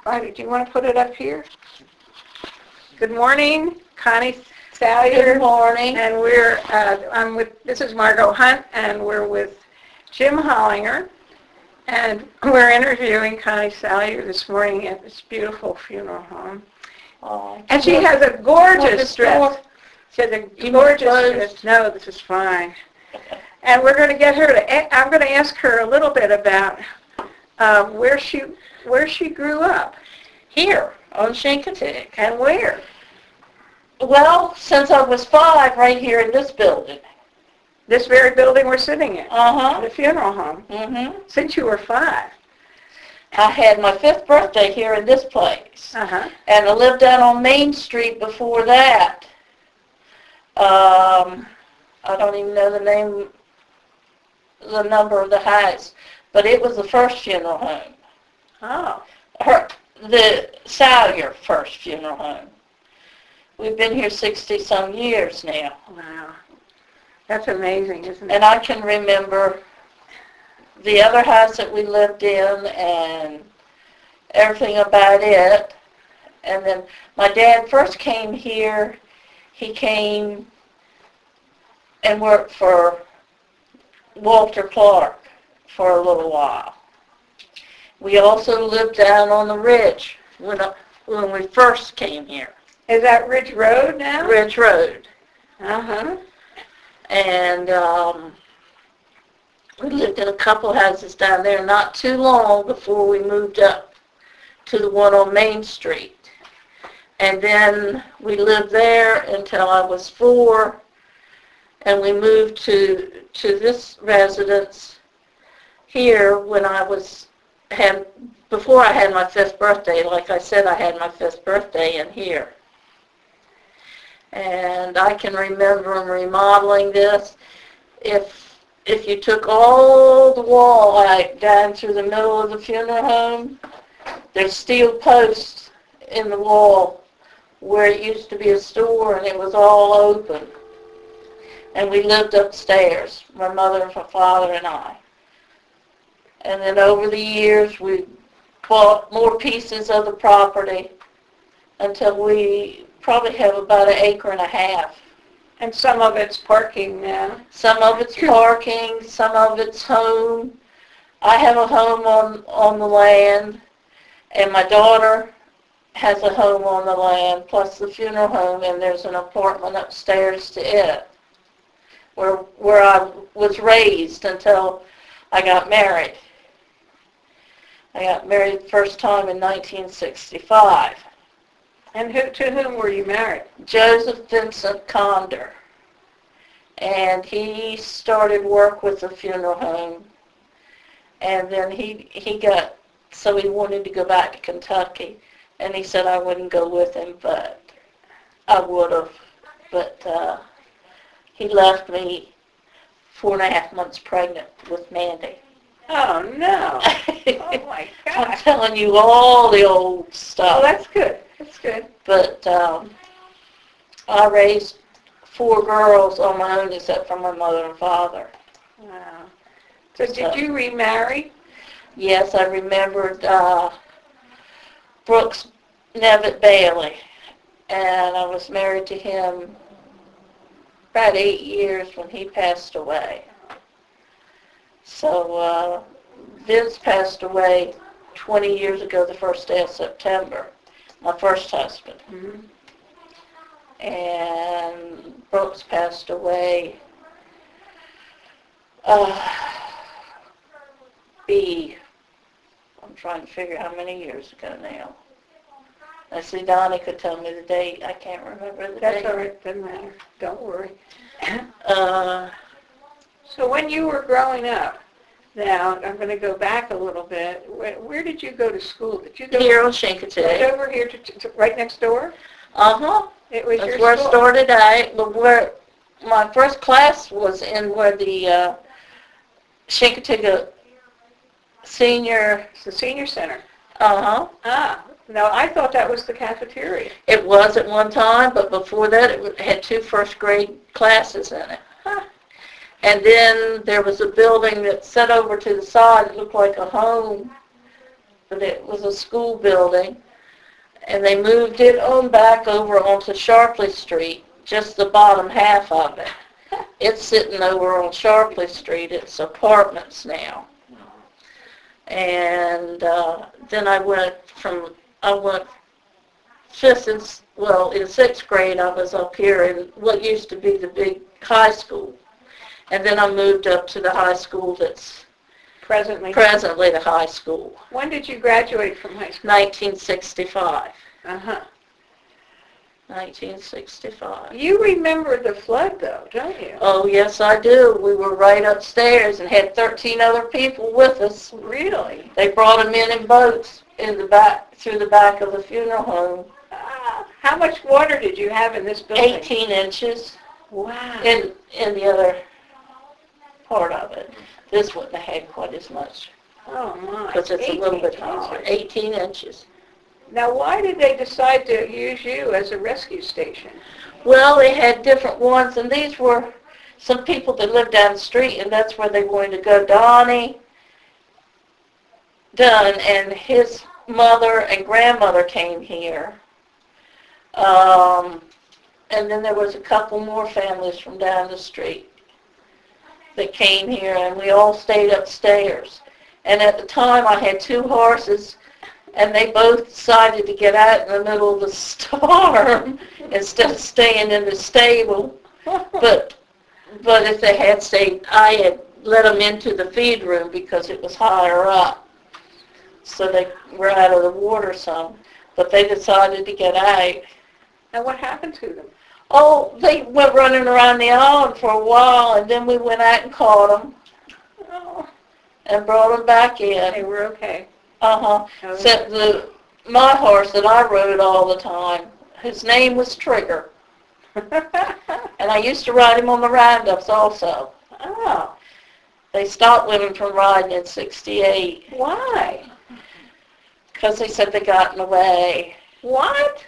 Do you want to put it up here? Good morning, Connie Salyer. Good morning. And this is Margot Hunt, and we're with Jim Hollinger. And we're interviewing Connie Salyer this morning at this beautiful funeral home. And she has a gorgeous dress. She has a gorgeous dress. No, this is fine. And we're going to get her I'm going to ask her a little bit about where she grew up. Here, on Chincoteague. And where? Well, since I was 5, right here in this building. This very building we're sitting in. Uh-huh. The funeral home. Mm-hmm. Since you were 5. I had my 5th birthday here in this place. Uh-huh. And I lived down on Main Street before that. I don't even know the number of the house, but it was the first funeral home. Oh. The Salyer first funeral home. We've been here 60-some years now. Wow. That's amazing, isn't it? And I can remember the other house that we lived in and everything about it. And then my dad first came here. He came and worked for Walter Clark for a little while. We also lived down on the ridge when we first came here. Is that Ridge Road now? Ridge Road. Uh-huh. And we lived in a couple houses down there not too long before we moved up to the one on Main Street. And then we lived there until I was 4, and we moved to this residence here when before I had my 5th birthday. Like I said, I had my 5th birthday in here. And I can remember them remodeling this. If you took all the wall out down through the middle of the funeral home, there's steel posts in the wall where it used to be a store, and it was all open. And we lived upstairs, my mother and my father and I. And then over the years, we bought more pieces of the property until we probably have about 1.5 acres. And some of it's parking now. Some of it's parking, some of it's home. I have a home on the land, and my daughter has a home on the land, plus the funeral home, and there's an apartment upstairs to it, where I was raised until I got married. I got married the first time in 1965. And to whom were you married? Joseph Vincent Conder. And he started work with the funeral home. And then he wanted to go back to Kentucky. And he said I wouldn't go with him, but I would have. But he left me 4.5 months pregnant with Mandy. Oh, no. Oh, my God. I'm telling you all the old stuff. Oh, that's good. That's good. But I raised 4 girls on my own except for my mother and father. Wow. So did you remarry? Yes, I remembered Brooks Nevitt Bailey. And I was married to him about 8 years when he passed away. So Vince passed away 20 years ago, the first day of September, my first husband. Mm-hmm. And Brooks passed away I'm trying to figure how many years ago now. I see Donnie could tell me the date. I can't remember the date. That's all right. Doesn't matter. Don't worry. So when you were growing up, now I'm going to go back a little bit. Where did you go to school? Did you go here on Chincoteague? Right over here, to right next door? Uh-huh. It was That's your where school. I started out. But where my first class was in where the Chincoteague Senior... It's the senior center. Uh-huh. Ah. No, I thought that was the cafeteria. It was at one time, but before that it had 2 first grade classes in it. Huh. And then there was a building that set over to the side. It looked like a home but it was a school building, and they moved it on back over onto Sharpley Street, just the bottom half of it. It's sitting over on Sharpley Street. It's apartments now. And then I went in sixth grade I was up here in what used to be the big high school. And then I moved up to the high school that's Presently the high school. When did you graduate from high school? 1965. Uh-huh. 1965. You remember the flood, though, don't you? Oh, yes, I do. We were right upstairs and had 13 other people with us. Really? They brought them in boats in the back, through the back of the funeral home. How much water did you have in this building? 18 inches. Wow. In the other part of it. This wouldn't have had quite as much. Oh, my. Because it's a little bit 18 higher. inches. 18 inches. Now, why did they decide to use you as a rescue station? Well, they had different ones, and these were some people that lived down the street, and that's where they wanted to go. Donnie Dunn and his mother and grandmother came here. And then there was a couple more families from down the street that came here, and we all stayed upstairs. And at the time, I had 2 horses, and they both decided to get out in the middle of the storm instead of staying in the stable. But if they had stayed, I had let them into the feed room because it was higher up. So they were out of the water some. But they decided to get out. And what happened to them? Oh, they went running around the island for a while, and then we went out and caught them Oh, and brought them back in. they were okay. Uh-huh. Oh. Except my horse that I rode all the time, his name was Trigger. And I used to ride him on the roundups also. Oh, They stopped women from riding in 68 why? because they said they got in the way. What?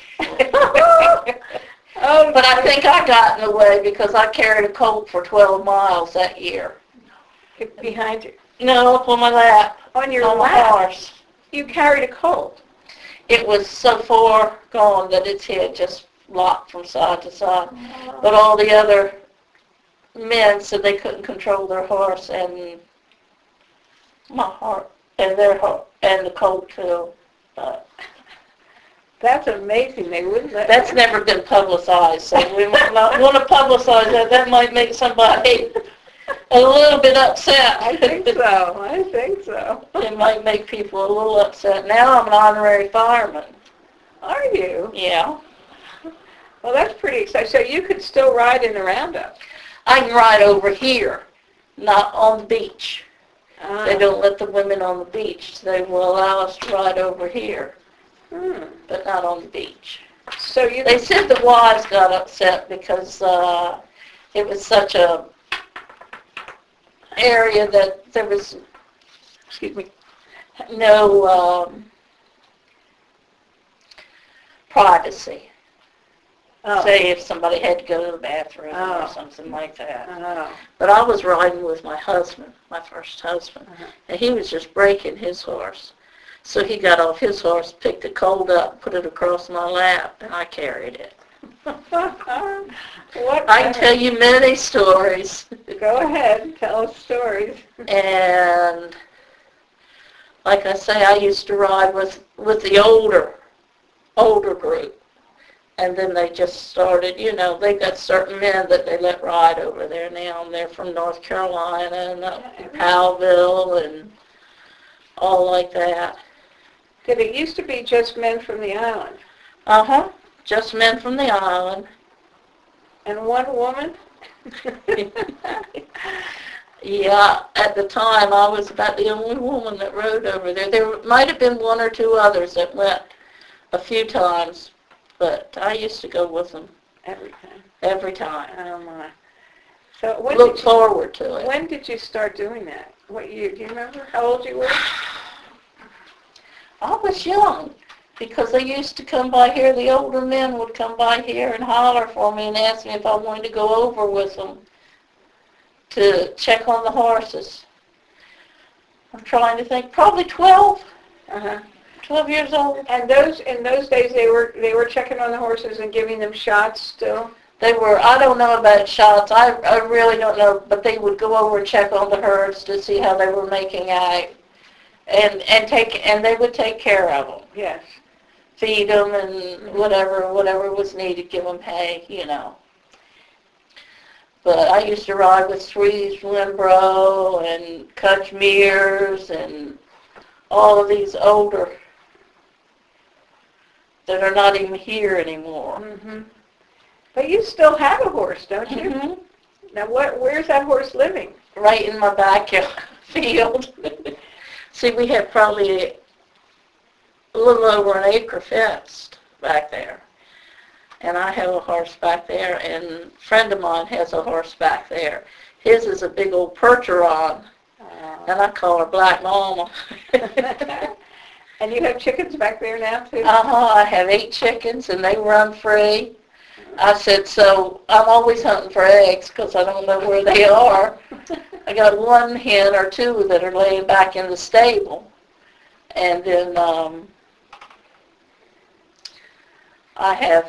Oh, But I think I got in the way because I carried a colt for 12 miles that year. behind you. No, up on my lap. On your on my lap? horse. You carried a colt. It was so far gone that its head just locked from side to side. But all the other men said they couldn't control their horse, and my heart and their horse and the colt too. But That's amazing. They wouldn't let that's never been publicized, so we might not want to publicize that. That might make somebody a little bit upset. I think so. I think so. It might make people a little upset. Now I'm an honorary fireman. Are you? Yeah. Well, that's pretty exciting. So you could still ride in the roundup. I can ride over here, not on the beach. Ah. They don't let the women on the beach. They will allow us to ride over here, but not on the beach. So you They said the wives got upset because it was such a area that there was excuse me. no privacy. Oh. Say if somebody had to go to the bathroom Oh. or something like that. Oh. But I was riding with my husband, my first husband, and he was just breaking his horse. So he got off his horse, picked a colt up, put it across my lap, and I carried it. What? I can tell you many stories. Go ahead. Tell us stories. And like I say, I used to ride with the older group. And then they just started, they got certain men that they let ride over there now, and they're from North Carolina and up in Powellville and all like that. Did it used to be just men from the island? Uh-huh. Just men from the island. And one woman? Yeah, at the time I was about the only woman that rode over there. There might have been one or two others that went a few times, but I used to go with them Every time. every time. Oh, my. So Look forward to it. when did you start doing that? What year? Do you remember how old you were? I was young because they used to come by here. The older men would come by here and holler for me and ask me if I wanted to go over with them to check on the horses. I'm trying to think. Probably 12. Uh-huh. 12 years old. And in those days they were checking on the horses and giving them shots still. They were, I don't know about shots, I really don't know, but they would go over and check on the herds to see how they were making out, and they would take care of them. Yes. Feed them and whatever was needed, give them hay, But I used to ride with Swee's Limbro and Cutch Mears and all of these older that are not even here anymore. Mm-hmm. But you still have a horse, don't you? Mm-hmm. Now, where's that horse living? Right in my backyard field. See, we have probably a little over an acre fenced back there. And I have a horse back there, and a friend of mine has a horse back there. His is a big old Percheron, and I call her Black Mama. And you have chickens back there now, too? I have 8 chickens, and they run free. I said, so I'm always hunting for eggs because I don't know where they are. I got 1 hen or 2 that are laying back in the stable. And then I have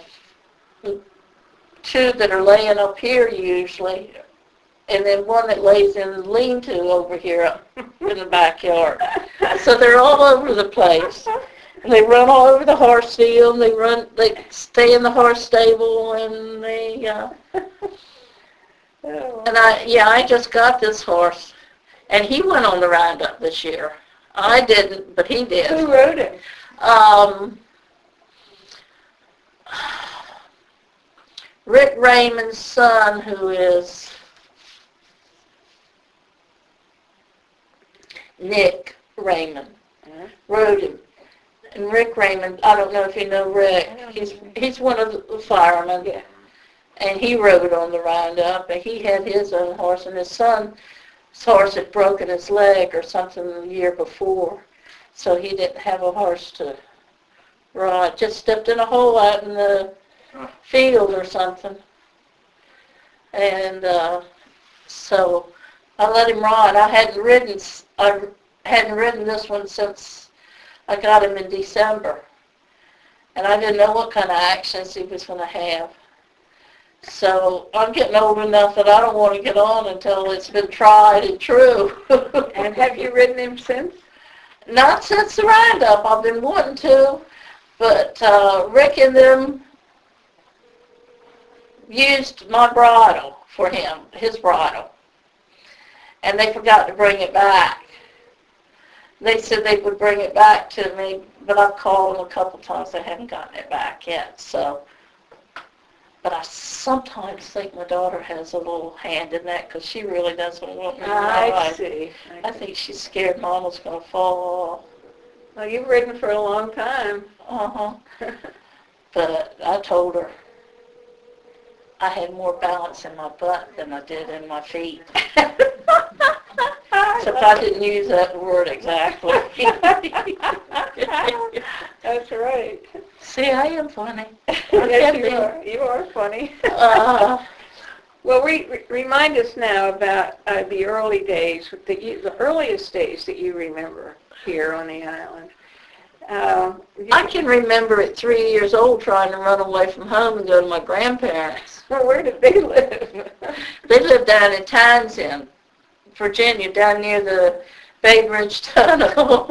2 that are laying up here usually, and then 1 that lays in the lean-to over here in the backyard. So they're all over the place. And they run all over the horse field. They stay in the horse stable, and I just got this horse, and he went on the roundup this year. I didn't, but he did. Who rode him? Rick Raymond's son, who is Nick Raymond, rode him. And Rick Raymond, I don't know if you know Rick, he's one of the firemen, and he rode on the roundup, and he had his own horse, and his son's horse had broken his leg or something the year before, so he didn't have a horse to ride, just stepped in a hole out in the field or something, and so I let him ride. I hadn't ridden this one since I got him in December, and I didn't know what kind of actions he was going to have. So I'm getting old enough that I don't want to get on until it's been tried and true. And have you ridden him since? Not since the roundup. I've been wanting to, but Rick and them used my bridle for him, his bridle, and they forgot to bring it back. They said they would bring it back to me, but I've called them a couple times. They haven't gotten it back yet. So, but I sometimes think my daughter has a little hand in that because she really doesn't want me to ride. I see. I think she's scared Mama's going to fall. Well, you've ridden for a long time. But I told her I had more balance in my butt than I did in my feet. Except I didn't use that word exactly. That's right. See, I am funny. Yes, you are funny. Well, remind us now about the early days, the earliest days that you remember here on the island. I can remember at 3 years old trying to run away from home and go to my grandparents. Well, where did they live? They lived down in Townsend, Virginia, down near the Bay Bridge Tunnel.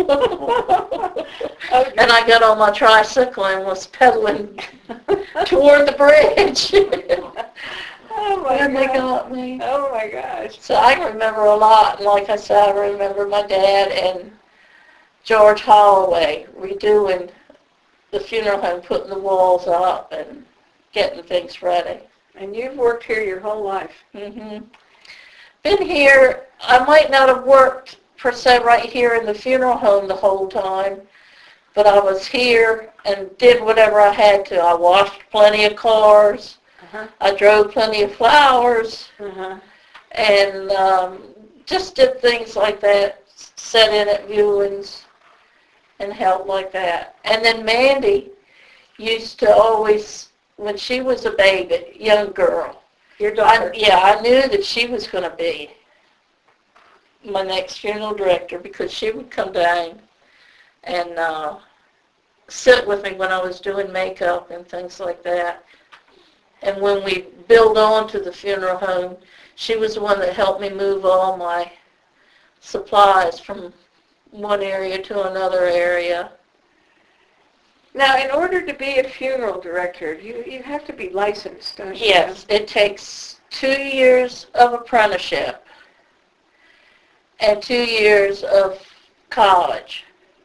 Okay. And I got on my tricycle and was pedaling toward the bridge. Oh my And they gosh. got me. Oh my gosh. So I can remember a lot. And like I said, I remember my dad and George Holloway redoing the funeral home, putting the walls up and getting things ready. And you've worked here your whole life. Been here, I might not have worked per se right here in the funeral home the whole time, but I was here and did whatever I had to. I washed plenty of cars. I drove plenty of flowers. And just did things like that, sat in at viewings and helped like that. And then Mandy used to always, when she was a baby, young girl, Your daughter. I knew that she was going to be my next funeral director because she would come down and sit with me when I was doing makeup and things like that. And when we built on to the funeral home, she was the one that helped me move all my supplies from one area to another area. Now, in order to be a funeral director, you have to be licensed, don't you? Yes, it takes 2 years of apprenticeship and 2 years of college.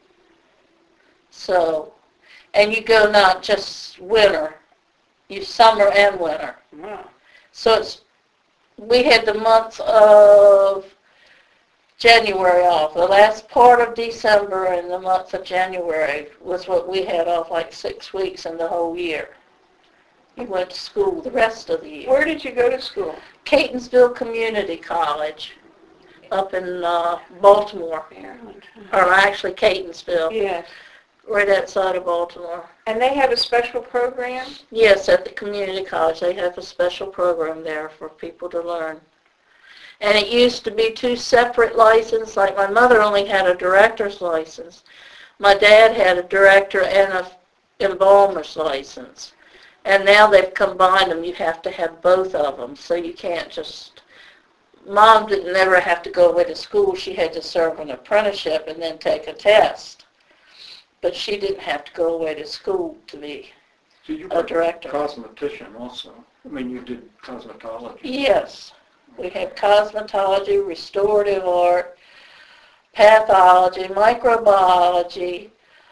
So, and you go not just winter, you summer and winter. Wow. So we had the month of January off. The last part of December and the month of January was what we had off, like 6 weeks in the whole year. You went to school the rest of the year. Where did you go to school? Catonsville Community College up in Baltimore, Maryland. or actually Catonsville, Yes. right outside of Baltimore. And they have a special program? Yes, at the community college they have a special program there for people to learn. And it used to be 2 separate licenses. Like my mother only had a director's license. My dad had a director and a embalmer's license. And now they've combined them. You have to have both of them. So you can't just... Mom didn't ever have to go away to school. She had to serve an apprenticeship and then take a test. But she didn't have to go away to school to be So you a were director. cosmetician also. I mean, you did cosmetology. Yes. We had cosmetology, restorative art, pathology, microbiology,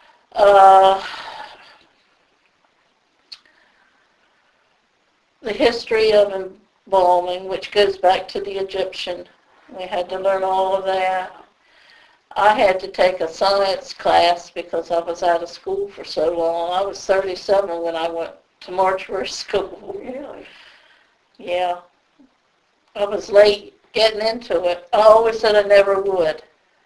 the history of embalming, which goes back to the Egyptian. We had to learn all of that. I had to take a science class because I was out of school for so long. I was 37 when I went to mortuary school. Really? Yeah. I was late getting into it. I always said I never would.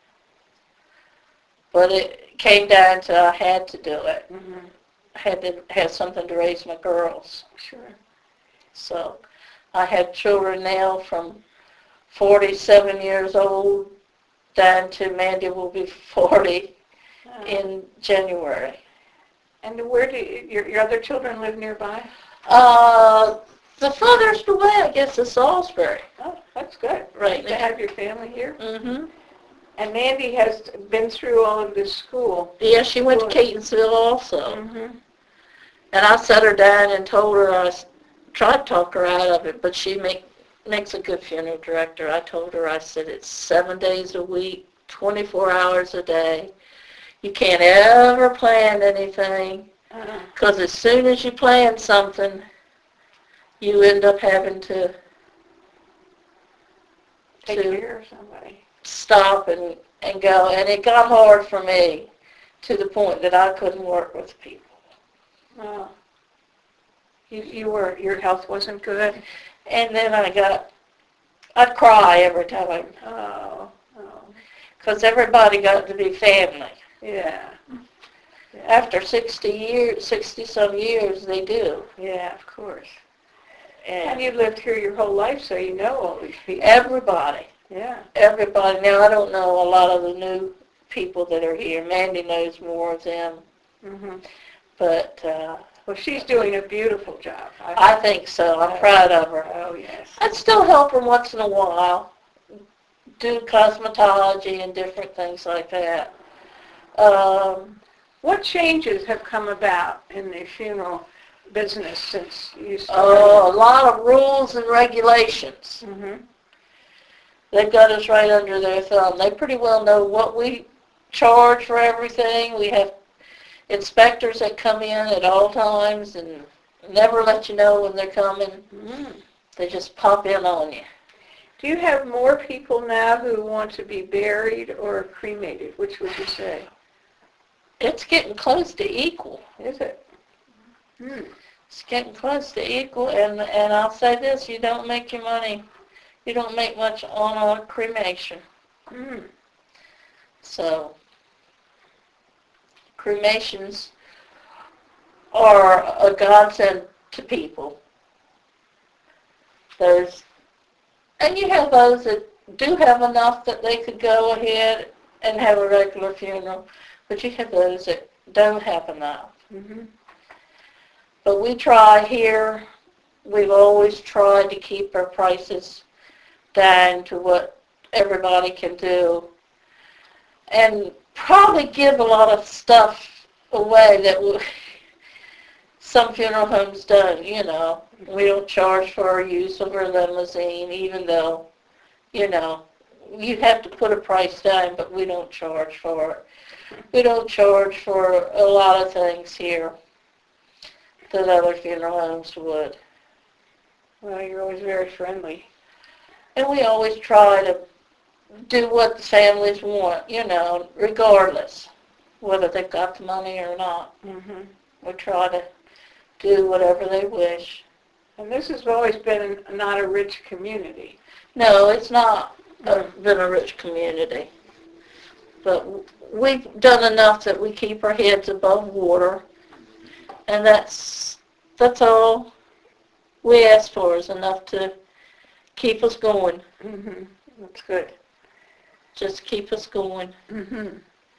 But it came down to I had to do it. Mm-hmm. I had to have something to raise my girls. Sure. So I have children now from 47 years old down to Mandy will be 40 in January. And where do your other children live nearby? The furthest away, I guess, is Salisbury. Oh, that's good. Right. To have your family here. Mm-hmm. And Mandy has been through all of this school. Yeah, she went to Catonsville also. Mm-hmm. And I sat her down and told her, I tried to talk her out of it, but she makes a good funeral director. I told her, I said, it's 7 days a week, 24 hours a day. You can't ever plan anything, because as soon as you plan something, you end up having to Take care of somebody. stop and go. And it got hard for me to the point that I couldn't work with people. Oh. Your health wasn't good? And then I'd cry every time Oh. because everybody got to be family. Yeah. After 60-some years, they do. Yeah, of course. And And you lived here your whole life, so you know all these people. everybody. Yeah. Everybody. Now, I don't know a lot of the new people that are here. Mandy knows more of them. Mm-hmm. But Well, she's doing a beautiful job. I think so. I'm proud of her. Oh, yes. I'd still help her once in a while, do cosmetology and different things like that. What changes have come about in the funeral business since you A started? lot of rules and regulations. Mm-hmm. They've got us right under their thumb. They pretty well know what we charge for everything. We have inspectors that come in at all times and never let you know when they're coming. Mm. They just pop in on you. Do you have more people now who want to be buried or cremated? Which would you say? It's getting close to equal. Is it? Hmm. It's getting close to equal, and I'll say this, you don't make your money, you don't make much on a cremation. Mm. So, cremations are a godsend to people. And you have those that do have enough that they could go ahead and have a regular funeral. But you have those that don't have enough. Mhm. But we try here, we've always tried to keep our prices down to what everybody can do. And probably give a lot of stuff away that some funeral homes don't, you know. We don't charge for our use of our limousine, even though, you know, you have to put a price down, but we don't charge for it. We don't charge for a lot of things here that other funeral homes would. Well, you're always very friendly. And we always try to do what the families want, you know, regardless whether they've got the money or not. Mhm. We try to do whatever they wish. And this has always been not a rich community. No, it's not been a rich community. But we've done enough that we keep our heads above water. And that's all we ask for, is enough to keep us going. Mhm. That's good. Just keep us going. Mhm.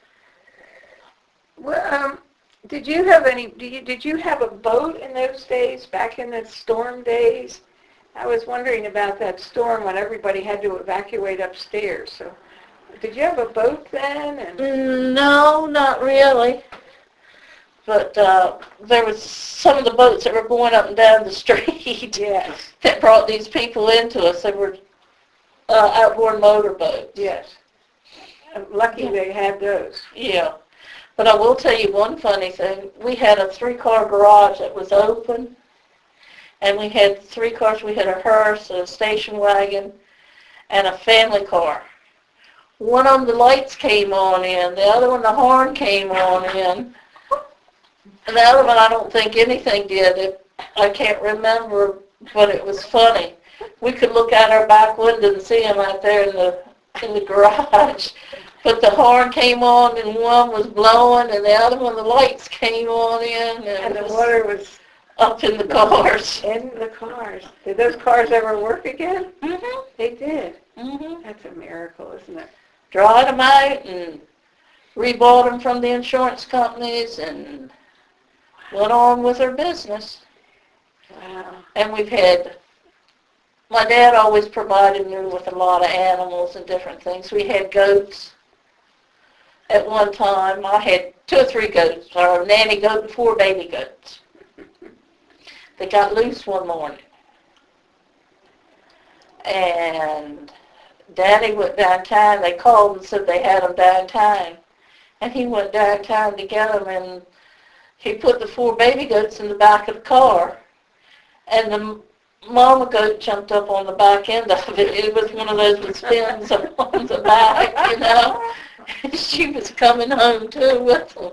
Well, did you have a boat in those days, back in the storm days? I was wondering about that storm when everybody had to evacuate upstairs. So, did you have a boat then? And No, not really. But there was some of the boats that were going up and down the street yes, that brought these people into us. They were outboard motorboats. yes. I'm lucky they had those. Yeah. But I will tell you one funny thing. We had a 3-car garage that was open, and we had 3 cars. We had a hearse, a station wagon, and a family car. One of them, the lights came on in. The other one, the horn came on in. And the other one, I don't think anything did. I can't remember, but it was funny. We could look out our back window and see them out there in the garage. But the horn came on, and one was blowing, and the other one, the lights came on in, And and the water was up in the cars. in the cars. Did those cars ever work again? Mhm. They did. Mhm. That's a miracle, isn't it? Dried them out and rebought them from the insurance companies and went on with their business. Wow. And my dad always provided me with a lot of animals and different things. We had goats at one time. I had 2 or 3 goats, or a nanny goat and 4 baby goats. They got loose one morning. And Daddy went downtown. They called and said they had them downtown. And he went downtown to get them, and he put the 4 baby goats in the back of the car. And the mama goat jumped up on the back end of it. It was one of those with fins on the back, you know. And she was coming home too with them.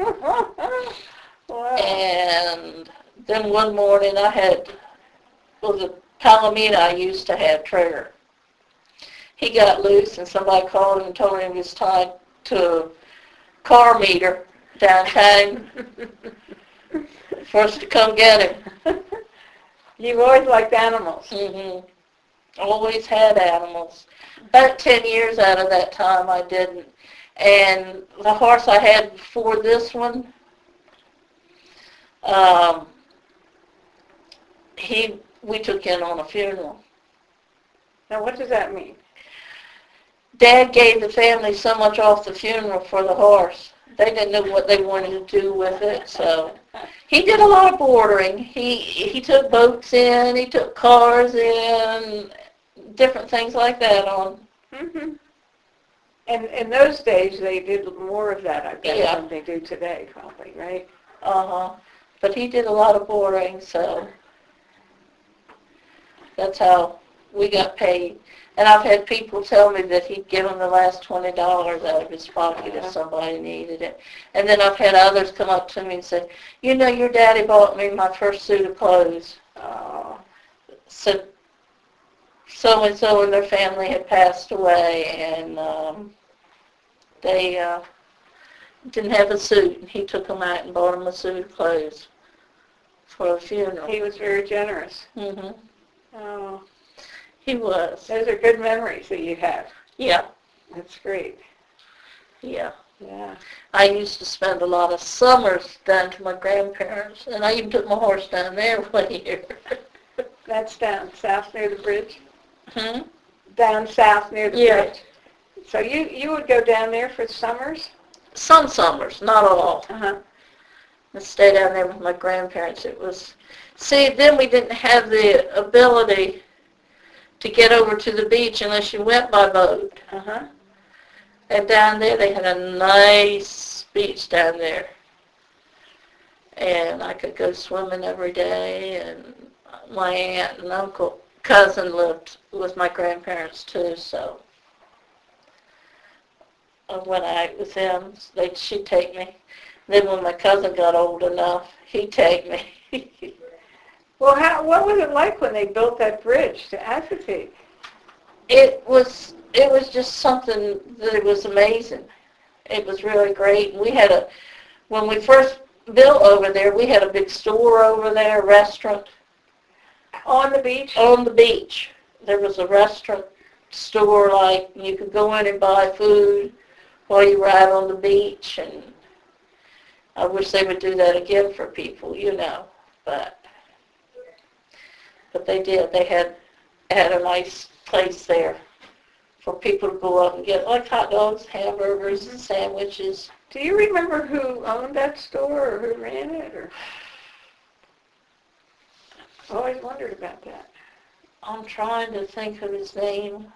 Wow. And then one morning the Palomino I used to have, Trigger. He got loose, and somebody called him and told him he was tied to a car meter downtown for us to come get him. You've always liked animals. Mhm. Always had animals. About 10 years out of that time I didn't. And the horse I had before this one, we took in on a funeral. Now, what does that mean? Dad gave the family so much off the funeral for the horse. They didn't know what they wanted to do with it, so he did a lot of boarding. He took boats in, he took cars in, different things like that on. Mm-hmm. And in those days, they did more of that, I bet, Yeah. than they do today, probably, right? But he did a lot of boarding, so that's how we got paid. And I've had people tell me that he'd give them the last $20 out of his pocket if somebody needed it. And then I've had others come up to me and say, you know, your daddy bought me my first suit of clothes. So so-and-so and their family had passed away, and they didn't have a suit. And he took them out and bought them a suit of clothes for a funeral. He was very generous. Mm-hmm. Oh, He was. those are good memories that you have. Yeah. That's great. Yeah. Yeah. I used to spend a lot of summers down to my grandparents, and I even took my horse down there one year. That's down south near the bridge? Hmm? Down south near the Yeah. bridge. So you would go down there for summers? Some summers, not all. Uh-huh. I stayed down there with my grandparents. It was, see, then we didn't have the ability to get over to the beach unless you went by boat. Uh-huh. And down there they had a nice beach down there. And I could go swimming every day, and my aunt and uncle, cousin lived with my grandparents too, so when I was with them, she'd take me. Then when my cousin got old enough, he'd take me. Well, what was it like when they built that bridge to Assateague? It was just something that was amazing. It was really great. And when we first built over there, we had a big store over there, a restaurant. On the beach? On the beach. There was a restaurant store, like, you could go in and buy food while you were out on the beach, and I wish they would do that again for people, but they did. They had a nice place there for people to go up and get, like, hot dogs, hamburgers, and sandwiches. Do you remember who owned that store or who ran it? Or I always wondered about that. I'm trying to think of his name.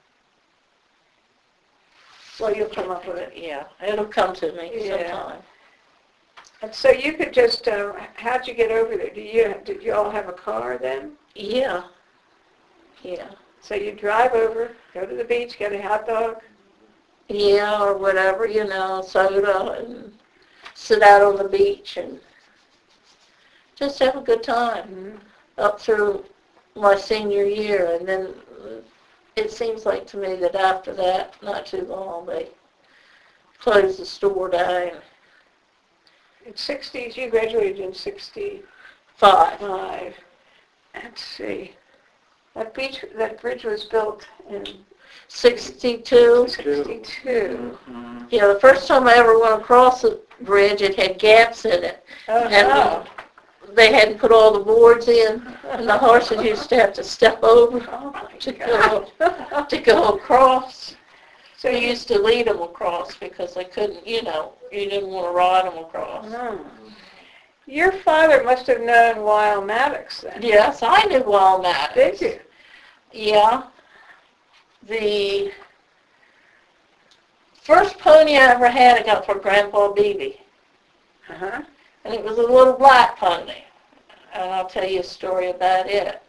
Well, you'll come up with it. Yeah, it'll come to me Yeah. sometime. And so you could just, how'd you get over there? Did you all have a car then? Yeah. Yeah. So you drive over, go to the beach, get a hot dog? Yeah, or whatever, soda, and sit out on the beach and just have a good time up through my senior year. And then it seems like to me that after that, not too long, they closed the store down. In 60s, you graduated in 65. 5. Let's see. That bridge was built in 62. 62. Mhm. Yeah, the first time I ever went across the bridge, it had gaps in it. Oh, And no. they hadn't put all the boards in, and the horses used to have to step over Oh, my to God. to go across. So We you used to lead them across because they couldn't, you didn't want to ride them across. Your father must have known Weil Maddox then. Yes, I knew Wild Maddox. Did you? Yeah. The first pony I ever had, I got for Grandpa Beebe. Uh-huh. And it was a little black pony. And I'll tell you a story about it.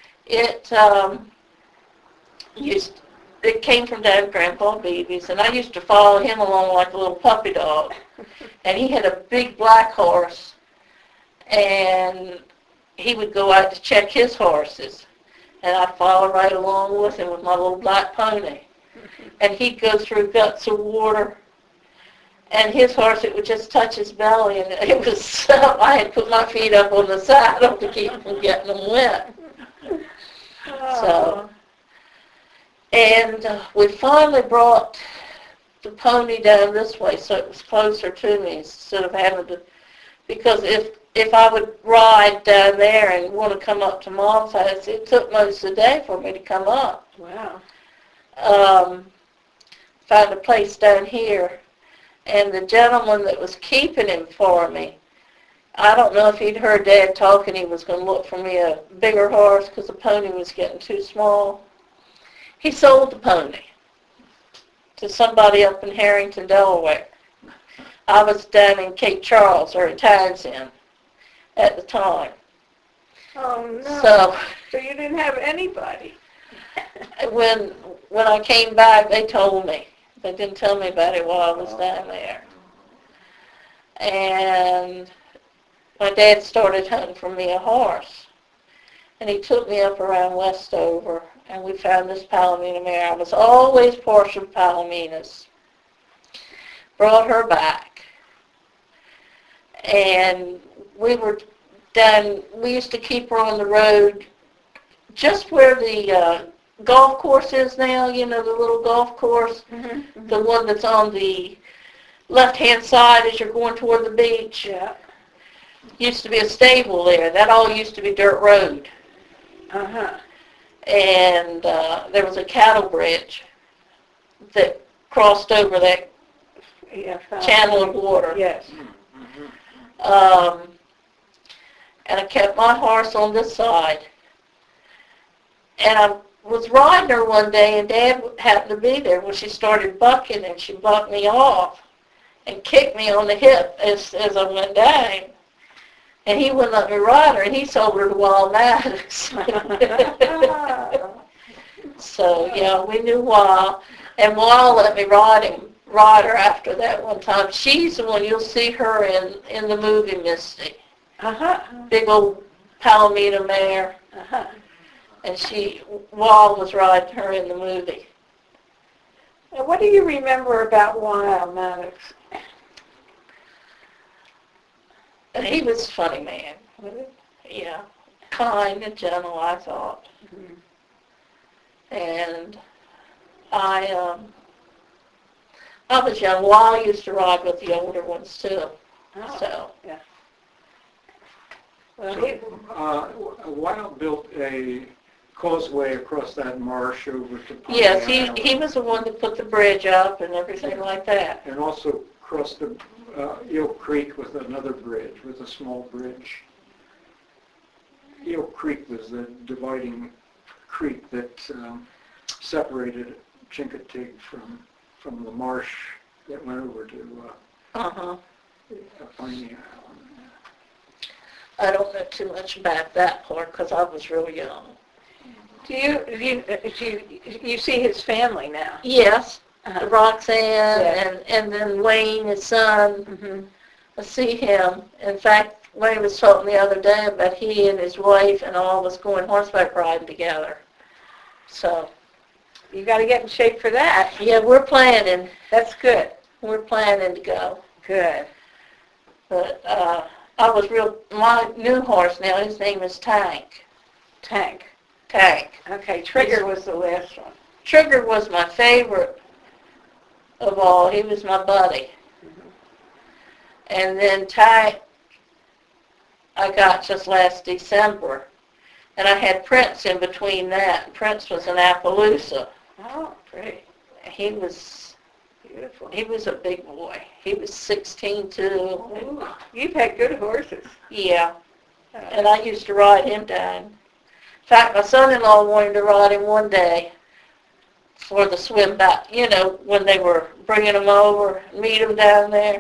It came from Dad Grandpa Beebe's, and I used to follow him along like a little puppy dog. And he had a big black horse, and he would go out to check his horses. And I'd follow right along with him with my little black pony. And he'd go through guts of water, and his horse, it would just touch his belly, and it was, I had put my feet up on the saddle to keep from getting them wet. So, and we finally brought the pony down this way so it was closer to me instead of having to, because if I would ride down there and want to come up to Mom's house, it took most of the day for me to come up. Wow. Found a place down here, and the gentleman that was keeping him for me, I don't know if he'd heard Dad talking, he was going to look for me a bigger horse because the pony was getting too small. He sold the pony to somebody up in Harrington, Delaware. I was down in Cape Charles, or at Townsend, at the time. Oh, no. So you didn't have anybody. when I came back, they told me. They didn't tell me about it while I was down there. And my dad started hunting for me a horse. And he took me up around Westover, and we found this Palomino mare. I was always partial to Palominas. Brought her back. And we used to keep her on the road just where the golf course is now, the little golf course, the one that's on the left-hand side as you're going toward the beach. Yeah. Used to be a stable there. That all used to be dirt road. Uh-huh. And there was a cattle bridge that crossed over that Yeah. channel of water. Yes. And I kept my horse on this side. And I was riding her one day, and Dad happened to be there when she started bucking, and she bucked me off and kicked me on the hip as I went down. And he wouldn't let me ride her, and he sold her to Wild Maddox. So, yeah, we knew Wild. And Wild let me ride her after that one time. She's the one, you'll see her in the movie Misty. Uh-huh. Big old Palomino mare. Uh-huh. And Wild was riding her in the movie. And what do you remember about Wild Maddox? And he was a funny man. Yeah. Kind and gentle, I thought. Mm-hmm. And I was young. Wild used to ride with the older ones, too. Oh, So, yeah. Well, Wild built a causeway across that marsh over to Pine yes, Island, he was the one that put the bridge up and everything like that. and also crossed the Eel Creek with another bridge, with a small bridge. Eel Creek was the dividing creek that separated Chincoteague from the marsh that went over to Uh-huh. Piney Island. I don't know too much about that part because I was real young. do you see his family now? Yes, Uh-huh. Roxanne Yeah. and then Wayne, his son. Mm-hmm. I see him. In fact, Wayne was talking the other day about he and his wife and all was going horseback riding together. So, You got to get in shape for that. yeah, we're planning. That's good. We're planning to go. Good. But my new horse now, his name is Tank. Tank. Tank. Okay, Trigger was the last one. Trigger was my favorite of all. He was my buddy. Mm-hmm. And then Tank I got just last December. And I had Prince in between that. Prince was in Appaloosa. Oh, great. He was Beautiful. a big boy. He was 16 too. Ooh, you've had good horses. Yeah. And I used to ride him down. In fact, my son-in-law wanted to ride him one day for the swim back, when they were bringing him over, meet him down there.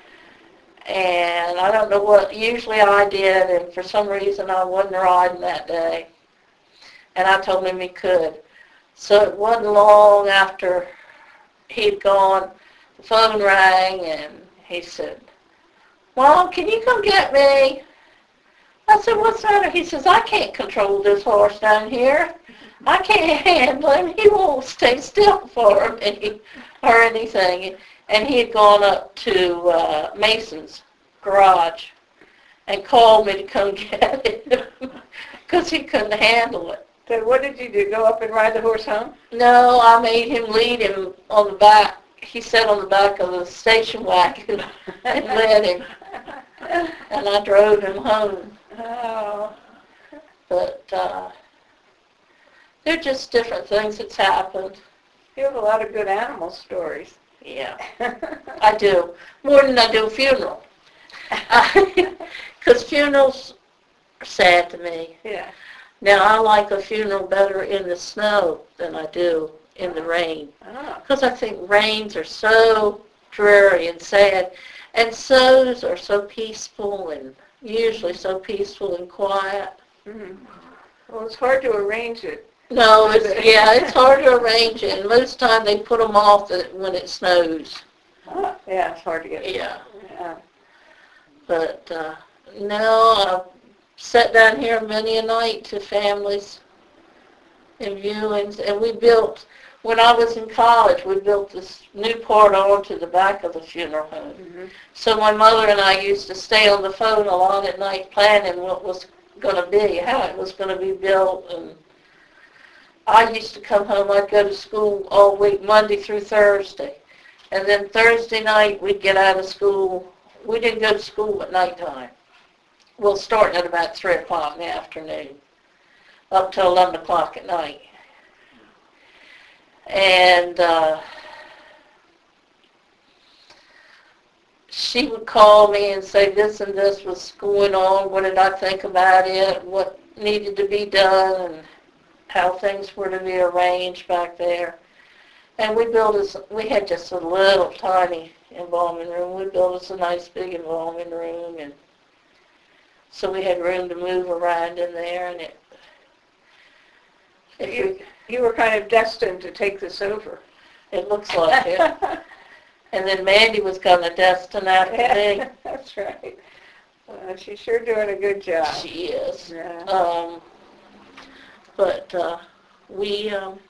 And I don't know what, usually I did, and for some reason I wasn't riding that day. And I told him he could. So it wasn't long after he'd gone, the phone rang, and he said, "Mom, can you come get me?" I said, "What's the matter?" He says, "I can't control this horse down here. I can't handle him. He won't stay still for me or anything." And he had gone up to Mason's garage and called me to come get him because he couldn't handle it. So what did you do? Go up and ride the horse home? No, I made him lead him on the back. He sat on the back of the station wagon and led him. And I drove him home. Oh. But they're just different things that's happened. You have a lot of good animal stories. Yeah, I do. More than I do a funeral. Because funerals are sad to me. Yeah. Now, I like a funeral better in the snow than I do in the rain. Oh. Because I think rains are so dreary and sad. And sows are so peaceful and usually so peaceful and quiet. Mm-hmm. Well, it's hard to arrange it. No, it's hard to arrange it. And most of the time they put them off when it snows. Oh, yeah, it's hard to get. Yeah. Yeah. But no, I've sat down here many a night to families and viewings. And when I was in college, we built this new part onto the back of the funeral home. Mm-hmm. So my mother and I used to stay on the phone a lot at night planning what was going to be, how it was going to be built. And I used to come home, I'd go to school all week, Monday through Thursday. And then Thursday night, we'd get out of school. We didn't go to school at nighttime. We'll start at about 3 o'clock in the afternoon, up till 11 o'clock at night. And she would call me and say this and this was going on, what did I think about it, what needed to be done, and how things were to be arranged back there. And we had just a little tiny embalming room. We built us a nice big embalming room, and so we had room to move around in there, and You were kind of destined to take this over. it looks like it. And then Mandy was kind of destined after me. That's right. She's sure doing a good job. She is. Yeah. But we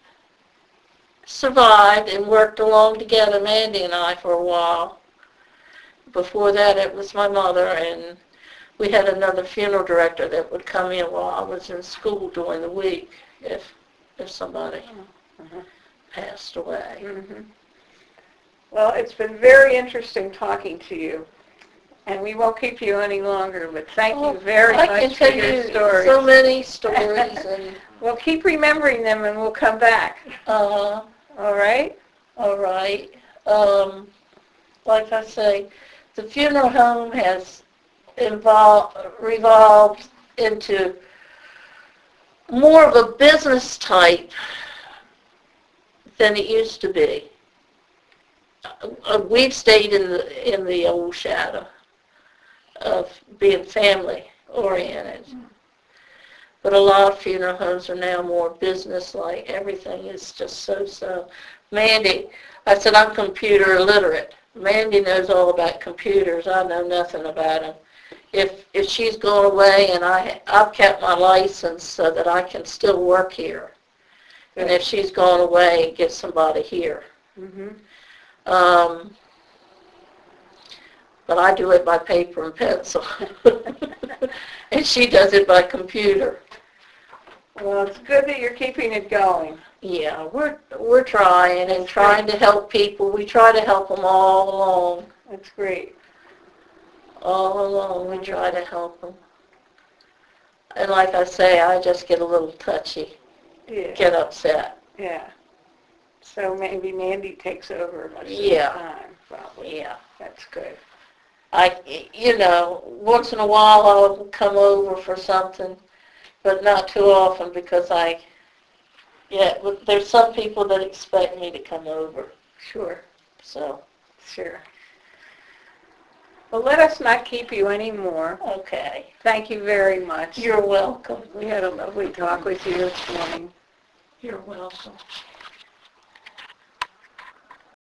survived and worked along together, Mandy and I, for a while. Before that, it was my mother, and we had another funeral director that would come in while I was in school during the week if somebody passed away. Mm-hmm. Well, it's been very interesting talking to you, and we won't keep you any longer, but thank you very much for your stories. I can tell you so many stories. And we'll keep remembering them, and we'll come back. All right? All right. Like I say, the funeral home has revolved into more of a business type than it used to be. We've stayed in the old shadow of being family oriented. But a lot of funeral homes are now more business-like. Everything is just so. Mandy, I said, I'm computer illiterate. Mandy knows all about computers. I know nothing about them. If she's gone away, and I've kept my license so that I can still work here. And if she's gone away, get somebody here. Mm-hmm. But I do it by paper and pencil. And she does it by computer. Well, it's good that you're keeping it going. Yeah, we're trying and trying to help people. We try to help them all along. That's great. All along, we try to help them. And like I say, I just get a little touchy, get upset. Yeah. So maybe Mandy takes over most of the time, probably. Yeah. That's good. Once in a while I'll come over for something, but not too often because there's some people that expect me to come over. Sure. So. Sure. Well, let us not keep you anymore. Okay. Thank you very much. You're welcome. We had a lovely talk with you this morning. You're welcome.